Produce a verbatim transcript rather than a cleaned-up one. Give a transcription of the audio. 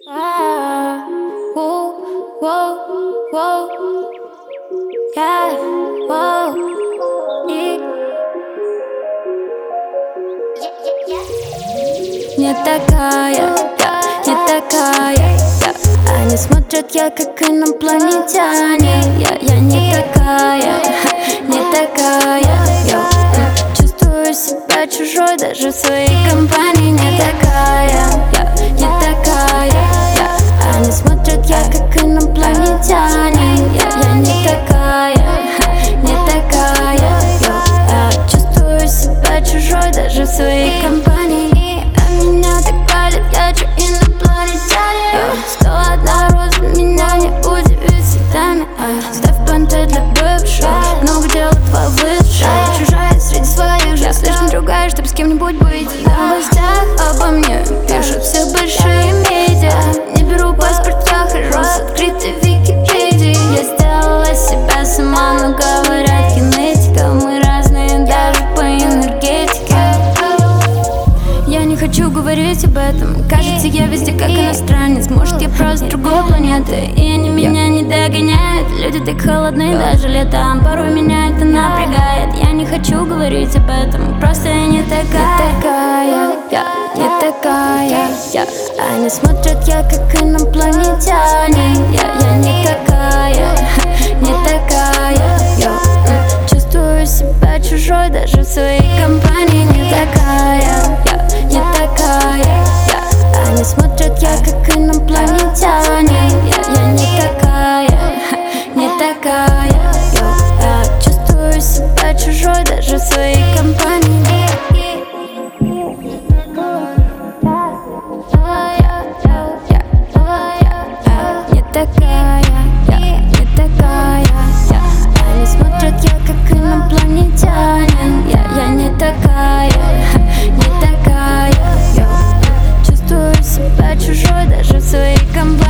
Ah, whoa, whoa, whoa, yeah, whoa, yeah. Не такая, я, не такая, я. Они смотрят, я как инопланетяне. Я, я не такая, не такая, я. Чувствую себя чужой даже в своей компании. Не такая, я, не такая, я. Они смотрят, я как инопланетяне. Я, я не такая, не такая, я. Я чувствую себя чужой даже в своей компании. А меня так палит, я же инопланетянин. Сто одна роза меня не удивит цветами. Ставь понты для бывших, много делают повыше. Чужая среди своих же, слишком другая, чтоб с кем-нибудь быть. В новостях обо мне пишут все большие медиа. Не беру паспорт, я хожу с открытой Википедией. Я сделала себя сама, но говорят генетика. Мы разные даже по энергетике. Я не хочу говорить об этом. Кажется, я везде как иностранец. Может, я просто с другой планеты, и они меня не догоняют. Люди так холодны даже летом. Порой меня это напрягает. Я не хочу говорить об этом. Просто я не такая, такая, я, не такая, я. Они смотрят, я как инопланетяне. Я, я не такая, не такая, я. Чувствую себя чужой даже в своей компании. Не такая, я, не такая, я. Они смотрят, я как инопланетяне. Я, я не такая, не такая, я. Я чувствую себя чужой даже в своей компании. Не такая, я, не такая, я. Они смотрят, я как инопланетянин. Я, я не такая, не такая, я. Чувствую себя чужой даже в своей компании.